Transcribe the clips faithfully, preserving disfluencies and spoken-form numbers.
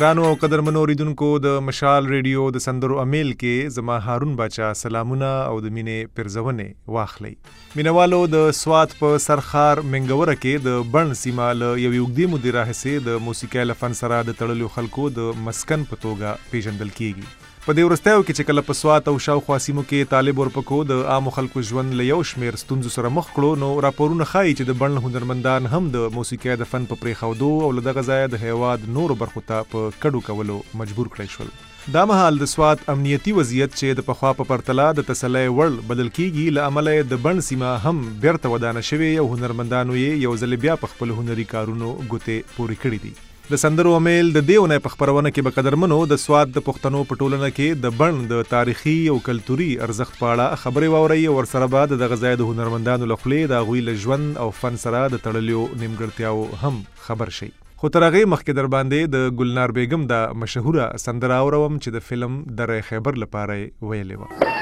ګرانو او قدرمنو اوریدونکو د مشال ریډیو د سندرو امیل کې زما هارون باچا سلامونه او د مینې پرزونه واخلي. مینوالو د سوات په سرخار منګوره کې د بڼ سیمه له یوې اوږدې مودې راهیسې د موسیقۍ له فن سره د تړلو خلکو د مسکن په توګه پیژندل کیږي. په دې وروستیو کې چې کله په سوات او شاوخوا سیمو کې طالب ورپکو د عامو خلکو ژوند له یو شمېر ستونزو سره مخ کړو، نو راپورونه ښایي چې د بڼ هنرمندان هم د موسیقۍ د فن په پرېښودو او له دغه ځایه د هېواد نورو برخو ته په کډو کولو مجبور کړی شول. دا مهال د سوات امنیتي وضعیت چې د پخوا په پرتله د تسلی وړ بلل کیږي، له امله د بڼ سیمه هم بیرته ودانه شوې او هنرمندانو یې یو ځل بیا په خپل هنري کارونو ګوتې پورې کړي دي. د سندرو امیل د دې اونۍ په خپرونه کې به قدرمنو د سوات د پښتنو په ټولنه کې د بڼ د تاریخي او کلتوري ارزښت په اړه خبرې واورئ او ورسره به د دغه ځای د هنرمندانو له خولې د هغوی له ژوند او فن سره د تړلیو نیمګړتیاو هم خبر شئ. خو تر هغې مخکې در باندې د ګلنار بیګم د مشهوره سندره اورم چې د فلم دره خیبر لپاره یې ویلې وه.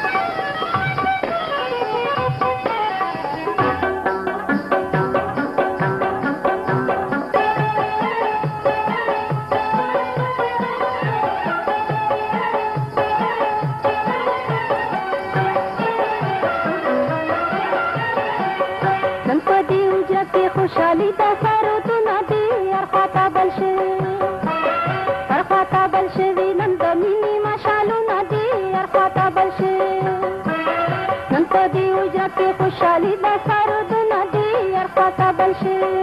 خوشحالی تا سارو تو ندی ارخواتا بلشوی ارخواتا بلشوی نن دا مینی مشالو ندی ارخواتا بلشوی نن پا دی اجرت کی خوشحالی تا سارو تو ندی ارخواتا بلشوی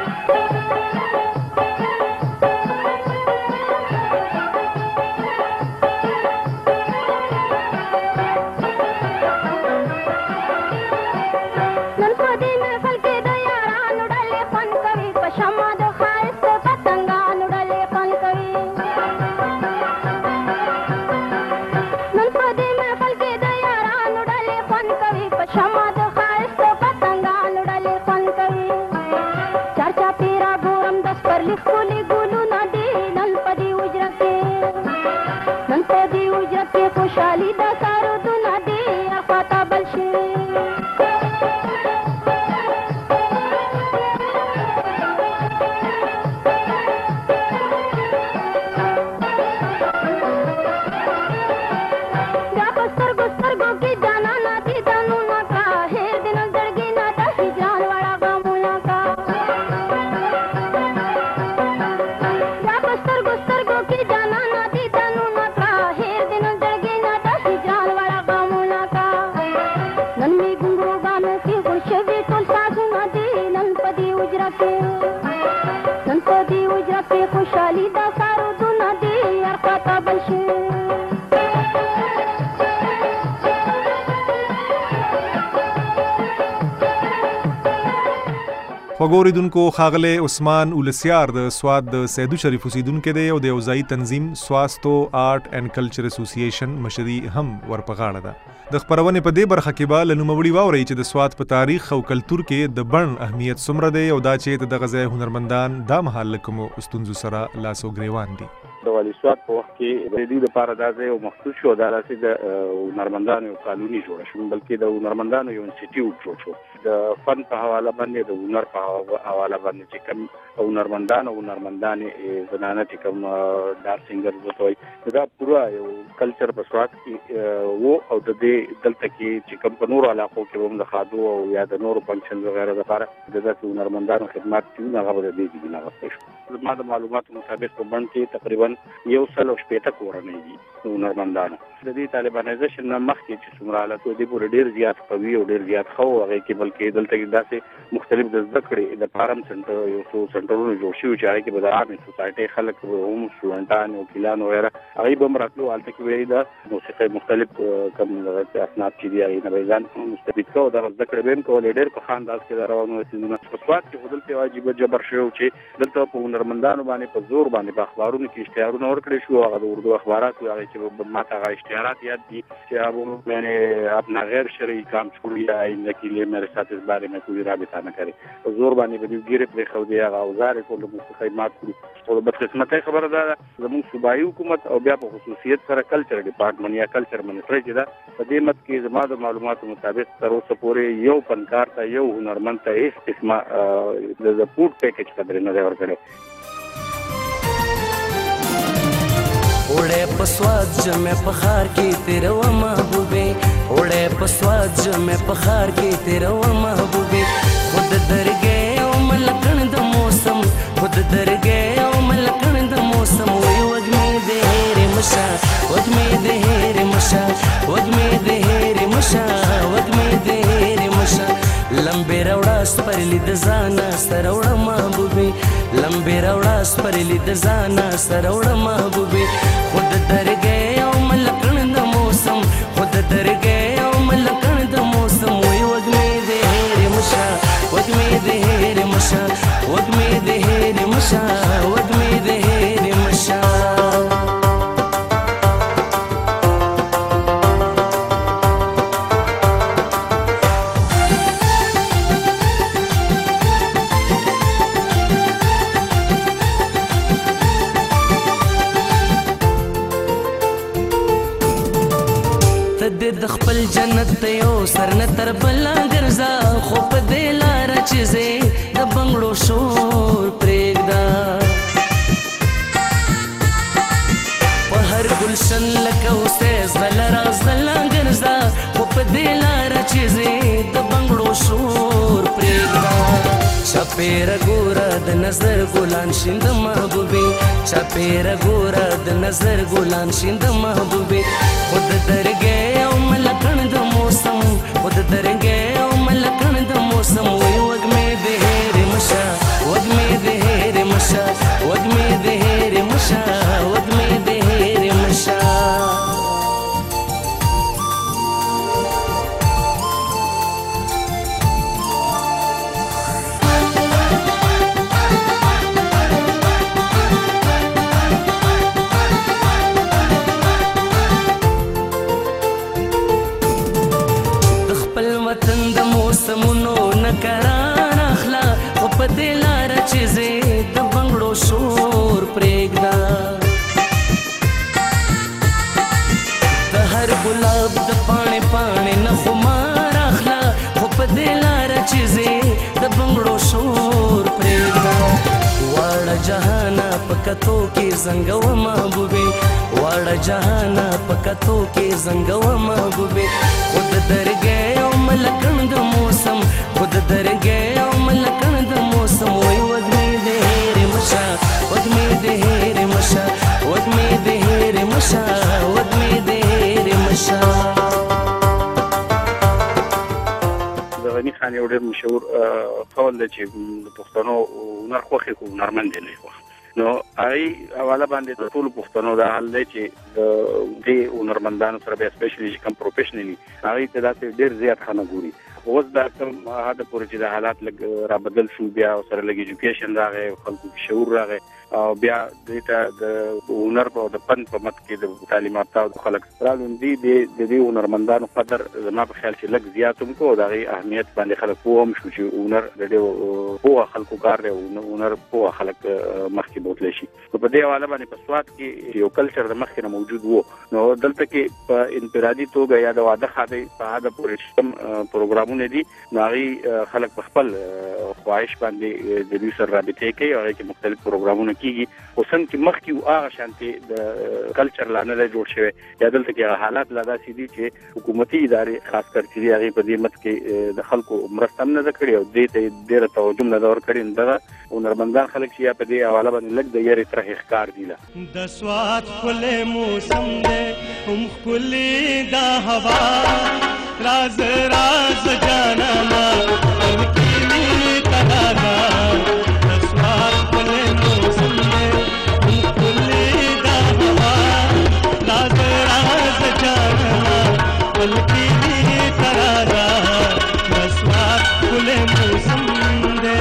وګوریدونکو ښاغلی عثمان اولسیار د سوات د سیدو شریف اوسیدونکی دی او د یو ځایي تنظیم سواستو آرټ اینډ کلچر اسوسییشن مشري هم ورپه غاړه ده. د خپرونې په دې برخه کې به له نوموړي واورئ چې د سوات په تاریخ او کلتور کې د بڼ اهمیت څومره دی او دا چې د دغه ځای هنرمندان دا مهال له کومو ستونزو سره لاس او ګریوان دي. د والي سوات په وخت کې د دې لپاره دا ځای مخصوص شو، دا داسې د هنرمندانو یو قانوني جوړه شو، بلکې د هنرمندانو یو انسټیټیوټ جوړ شو. د فن په حواله باندې د هنر په حواله باندې چې کوم هنرمندان او هنرمندانې زنانه چې کوم ډانس سینګر وته دا پورا یو کلچر په سوات کې وو او د دې دلته کې چې کوم په نورو علاقو کې هم د خادو او یا د نورو فنکشن وغیرہ لپاره د داسې هنرمندانو خدمات چې هغه به د دې کې نغښتل شو. زما د معلوماتو مطابق په بڼ کې تقریبا یو سل او شپېته کورنۍ دي هنرمندانو. د دې طالبانایزیشن نه مخکې چې څومره حالتو دې پورې ډېر زیات قوي او ډېر زیات ښه و، هغې کې بلکې دلته کې داسې مختلف د زده کړې د فارم سنټر یو څو سنټرونه جوړ شوي چې هغې کې به د عامې سوسایټۍ خلک هم سټوډنټان وکیلان وغیره هغوی به هم راتلو، هلته کې به یې د موسیقۍ مختلف کوم اسناد چې دي هغې نه به یې ځان مستفید کوه او دغه زده کړې به یې هم کولې. ډېر په ښه انداز کې دا روان وو څیزونه. په سوات کې خو دلته یو عجیبه جبر شوی و چې دلته په هنرمندانو باندې په زور باندې په اخبارونو کې اشتهارونه ورکړی شو. هغه د اردو اخبارات و، هغې چې ما ته هغه اشتهارات یاد دي چې اب میں نے اپنا غیر شرعی کام چھوڑ دیا، آئندہ کے لیے میرے ساتھ اس بارے میں کوئی رابطہ نہ کرے. زور باندې به دوی ګیرې پرېښودې، هغه اوزار یې کول، د موسیقۍ مات کړو. او د بدقسمتۍ خبره دا ده زموږ صوبایي حکومت او بیا په خصوصیت سره کلچر ډپارټمنټ یا کلچر منسټري چې ده په دې مت کې زما د معلوماتو مطابق تر اوسه پورې یو فنکار ته یو هنرمند ته هېڅ قسمه د فوډ پیکیج قدرې نه دی ورکړی. اوڑے پسواد جو میں پخار کی تیرا و محبوبے اوڑے پسواد جو میں پخار کی تیرا و محبوبے خود در گئے او ملکن د موسم خود در گئے او ملکن د موسم وی وگمی دہیر مشا وگمی دہیر مشا وگمی دہیر مشا وگمی دہیر مشا لمبے روڑا سپرلی د زانا سروڑا محبوبے لمبے روڑا سپرلی د زانا سروڑا محبوبے خود در گئے او ملکن د موسم خود در گئے او ملکن د موسم وی وگمی دہیر مشا وگمی دہیر مشا وگمی دہیر مشا وگمی دہیر مشا د خپل جنت ته یو سر نه تر بلا ګرځا خو په دې لاره چې زه د بنګړو شور پرېږدا په هر ګلشن لکه اوسې زغله رازغله ګرځا خو په دې لاره چې زه د بنګړو شور پرېږدا چاپېره ګوره د نظر ګلان شین د محبوبې چاپېره ګوره د نظر ګلان شین د محبوبې خود درګې او ملکن د موسم خود درګې او ملکن د موسم وی وګمې دهېر مشا وګمې دهېر مشا وګمې دهېر مشا وګمې دهېر مشا وطن د موسمونو نکران اخلا خو په دې لاره چې زه د بنګړو شور پرېږدا د هر ګلاب د پاڼې پاڼې نه خمار اخلا خو په دې لاره چې زه د بنګړو شور پرېږدا واړه جهانا په کتو کې زنګوه محبوبې واړه جهانا په کتو کې زنګوه محبوبې خود درګې او ملکن د موسم خود درګې او ملکن د موسم وی وګمې دهېر مشا وګمې دهېر مشا وګمې دهېر مشا وګمې دهېر مشا د غني خان یو ډېر مشهور قول دی چې د پښتنو هنر خوښې خو هنرمند دی نه خوښ نو آی حواله باندې د ټول پښتنو د حل دی چې د دې هنرمندانو سره به سپیشلی چې کوم پروفیشنلی هغه ته داسې ډېر زیات خانه ګوري اوس دا کوم هدا پورې چې د حالات لګ را بدل شو بیا سره لګ ایجوکیشن راغی خلکو شعور راغی او بیا دته د هنر په د پن په مت کې د تعلیمات او خلک رالون دي د دې هنرمندانو قدر زما په خیال چې لګ زیاتوم کو دا غي اهمیت باندې خلک پوهم شو چې هنر د دې په خلکو کار دی هنر په خلک مخکې بوتل شي په دې حواله باندې په سواد کې یو کلچر د مخکې موجود وو نو دلته کې په انفرادي توګه یا د واده خاطر په هدا پورې سیستم پروګرامونه دي ناغي خلک په خپل خواهش باندې د دې سره رابطه کوي او چې مختلف پروګرامونه کیږي خو څنګه چې مخکې او هغه شانتي د کلچر لا نه جوړ شوی یا دلته کې حالات لا داسې دي چې حکومتي ادارې خاص کر چې هغه په دې مت کې د خلکو مرسته نه کړې او دې ته ډېر توجه نه ور کړی دا هنرمندان خلک چې په دې حواله باندې لګ د یاري تر ښکار دي لا د سواد کله موسم دې هم کلی دا هوا راز راز جانانا انکی می ترادا د سواد کله موسم دې هم کلی دا هوا راز راز جانانا انکی می ترادا د سواد کله موسم دې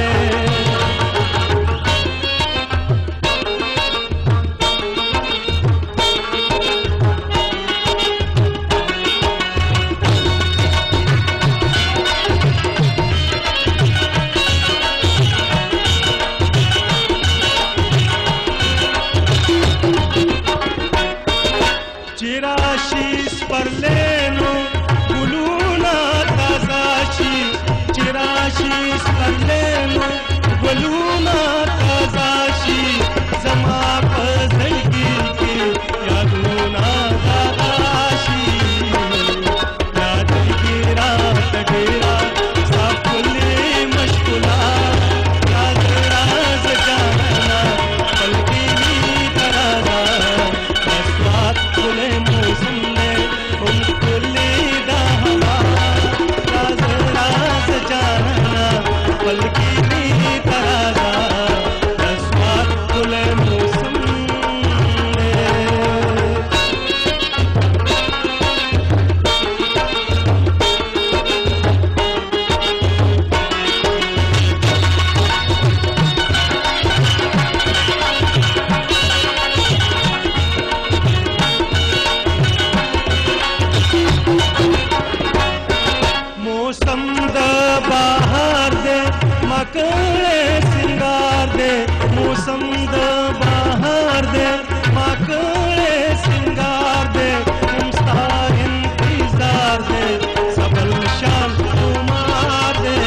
موسم د بهار دی ما کړې سنگار دی موسم د بهار دی ما کړې سنگار دی هم ستا انتظار دی سبل شان عمر دی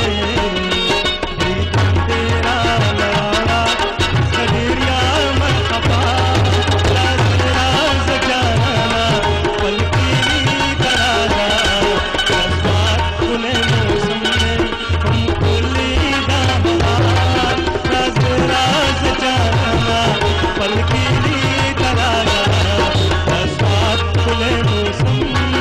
تیرا لاړه سړیا مرحبا راز راز جانا پلکی ترادا رسوات کله موسم هم کلی دا راز راز جانا پلکی ترادا رسوات کله موسم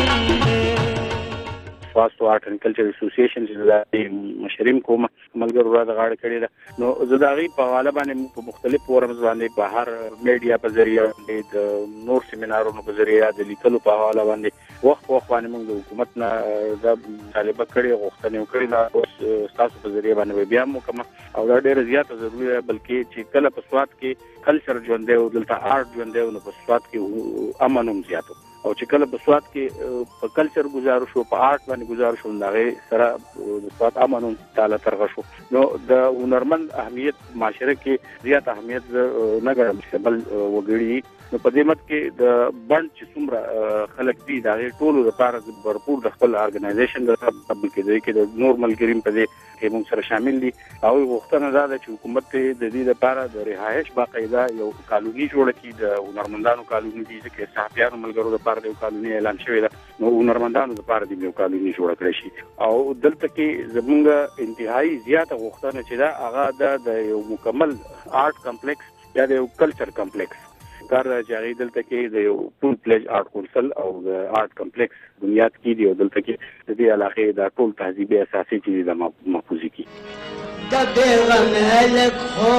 فاست آرټ اینڈ کلچر اسوسییشن چې د مشریم کوم ملګرو را د غاړه کړی ده نو زه د هغې په حواله باندې په مختلف فورمز باندې په هر میډیا په ذریعه باندې د نور سیمینارونو په ذریعه د لیکلو په حواله باندې وخت په وخت باندې موږ د حکومت نه دا مطالبه کړې غوښتنې وکړې ده اوس ستاسو په ذریعه باندې بیا هم وکړم او دا ډېره زیاته ضروري ده بلکې چې کله په سوات کې کلچر ژوندی او دلته آرټ ژوندی نو په سوات کې امن هم زیات او چې کله په سوات کې په کلچر گزارو شو په آرټ باندې گزارو شو هغه سره د سوات امن تعالی ترغه شو نو د هنرمند اهمیت معاشره کې زیات اهمیت نه ګڼل شي بل وګړي نو په دې مت کې د بند چې څومره خلک دي دا ټولو لپاره भरपूर د خپل ارګنایزیشن د تبل کې دی کې د نورمال ګریم په دې کې موږ سره شامل دي او وختونه دا چې حکومت د دې لپاره د رهایش باقاعده یو قانوني جوړ کړي د هنرمندانو قانوني دي چې صحافیانو ملګرو لپاره د قانوني اعلان شوی ده نو هنرمندانو لپاره د یو قانوني جوړ کړی شي او دلته کې زمونږ انتهایی زیاته وختونه چې دا هغه د یو مکمل آرټ کمپلیکس یا د یو کلچر کمپلیکس کار جاری دلته کې د یو فول پلیج آرټ کونسل او د آرټ کمپلیکس بنیاد کې دی او دلته کې د دې علاقې د ټول تهذیبي اساسي چې د محفوظي کې د بیغم الک خو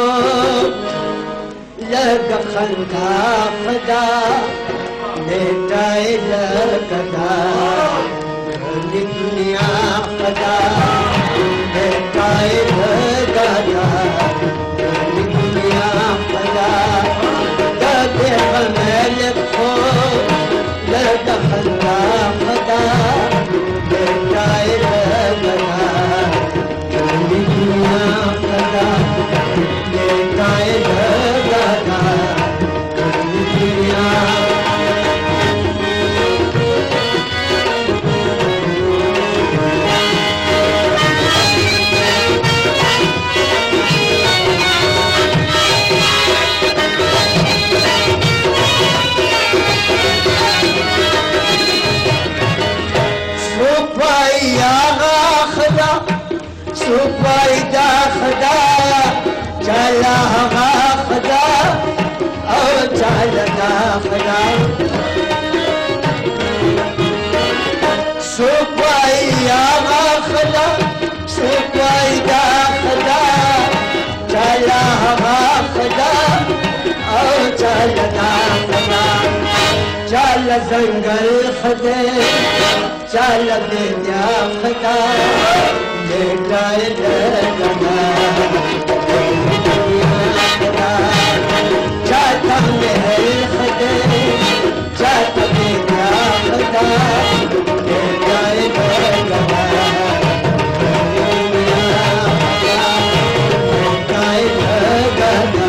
لګ خندا خدا نیټای لګدا د دنیا خدا نیټای لګدا د دنیا خدا ملك خو لك خلا خدا بجاي لغدا دنيا خدا بجاي لغدا دنيا سوپایدا خدا چالا هغه خدا او چالا دا خدا سوپایدا خدا سوپایدا خدا چالا هغه خدا او چالا دا خدا چالا زنگل خدا چالا دنیا خدا نیټای لګدا چاته مې خدای چاته مې خدا نیټای لګدا نیټای لګدا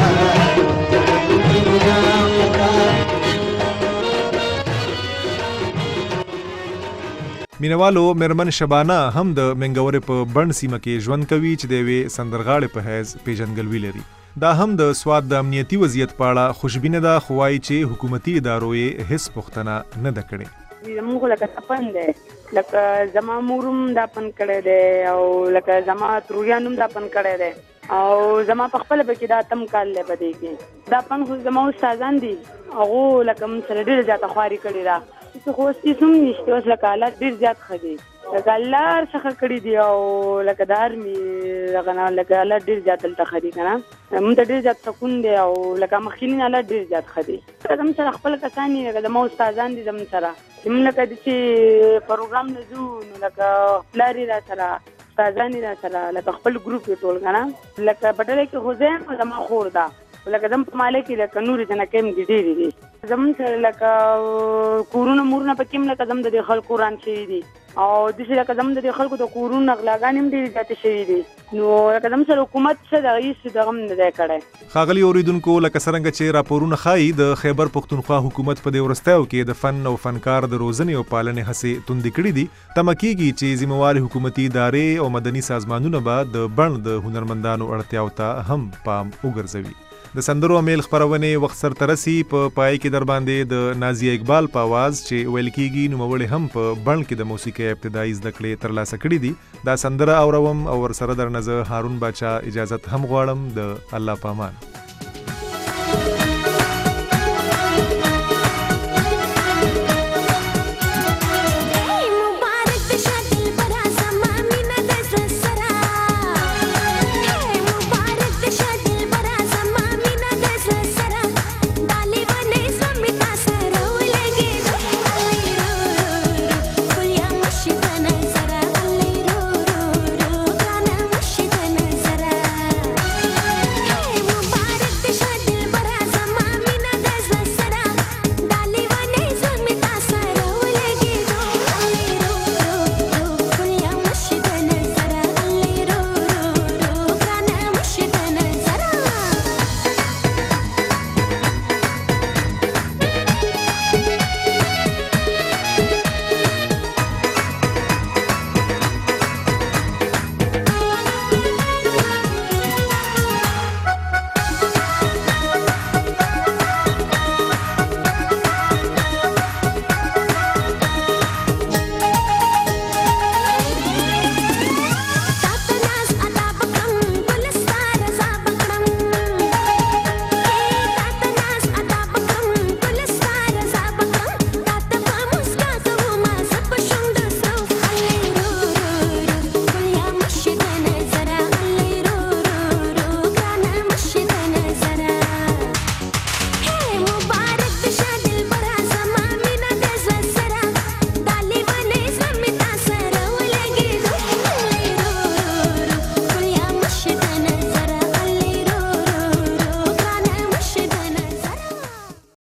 مینوالو مرمن شبانه هم د منګورې په بند سیمه کې ژوند کوي چې د یوې سندرغاړې په حیث پیژندګلوي لري دا هم د سوات د امنیتي وضعیت په اړه خوشبینه ده خو وایي چې حکومتي ادارو یې هیڅ پوښتنه نه ده کړې زموږ لکه تپن دی لکه زما مور هم دا پن کړی دی او لکه زما تروریان هم دا پن کړی دی او زما په خپله به کې دا اتم کال دی په دې کې دا پن خو زما استادان دي هغو لکه موږ سره ډېره زیاته خواري کړې ده خو اوس هېڅ هم نشته اوس لکه حالات ډېر زیات ښه دي لکه الله هر څه ښه کړي دي او لکه د ارمي دغه نه لکه حالات ډېر زیات دلته ښه دي که نه موږ ته ډېر زیات سکون دی او لکه مخکیني حالات ډېر زیات ښه دي زموږ سره خپل کسان دي لکه زما استادان دي زموږ سره چې موږ لکه د چې پروګرام نه ځو نو لکه پلار یې را سره استادان یې را سره لکه خپل ګروپ یې ټول که نه لکه په ډله کې خو زه یم زما خور ده لکه زم په ماله کې لکه نورې جنکۍ هم دي ډېرې دي زموږ سره لکه کورونه مورونه پکې هم لکه زم د دې خلکو ران شوي دي او داسې لکه زموږ د خلکو د کورونو غلاګانې هم ډېرې زیاتې شوي دي نو لکه زموږ سره حکومت څه دغه هېڅ دغه هم نه دی کړی. ښاغلي اورېدونکو لکه څرنګه چې راپورونه ښایي د خیبر پښتونخوا حکومت په دې وروستیو کې د فن او فنکار د روزنې او پالنې هڅې توندې کړي دي. تمه کېږي چې ذمهوارې حکومتي ادارې او مدني سازمانونه به د بڼ د هنرمندانو اړتیاو ته هم پام وګرځوي. د سندرو امیل خپرونې وخت سرته رسي. په پای کې در باندې د نازیه اقبال په اواز چې ویل کېږي نوموړې هم په بڼ کې د موسیقۍ ابتدایي زده کړې ترلاسه کړي دي. دا سندره اورم او ورسره درنه زه هارون باچا اجازت هم غواړم. د الله په امان.